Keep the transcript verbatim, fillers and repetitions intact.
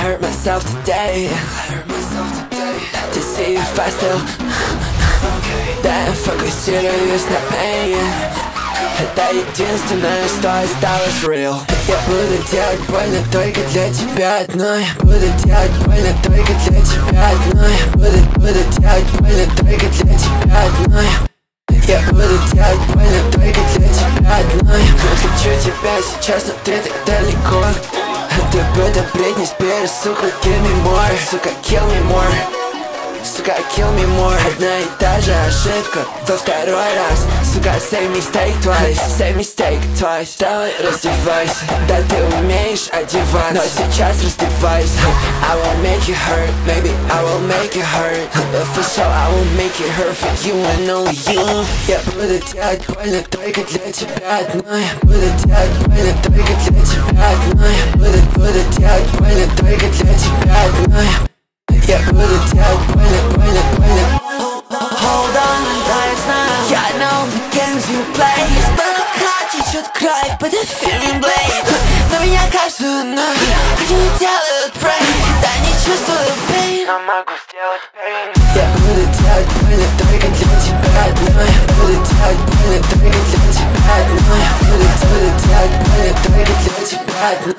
hurt myself today. To see if I still да, фокусируюсь на pain. Это единственное, что осталось real. Я буду делать больно только для тебя одной. Буду делать больно только для тебя одной. Буду, буду делать больно только для тебя одной. Я буду делать больно только для тебя одной. Хочу тебя сейчас, но ты так далеко. Ты будто Бритни Спирс, сука, give me more. Сука, kill me more. Сука, kill me more. Одна и та же ошибка во второй раз. Сука, same mistake twice. Same mistake twice. Давай раздевайся. Да, ты умеешь одеваться, но сейчас раздевайся. I will make you hurt, maybe I will make you hurt. But for sure I will make it hurt for you and only you. Я буду делать больно только для тебя одной. Буду делать больно только для тебя одной. Буду, буду делать больно только для тебя одной. Я буду делать больно, больно, больно. Hold on, да, я знаю. Я know the games you play. Столько кровь течет кровь, but the feeling blade. На меня каждую ночь они делают pray. Да не чувствую pain, но могу сделать pain. Я буду делать больно только для тебя одной. Буду делать больно только для тебя одной. Буду, буду делать больно только для тебя одной.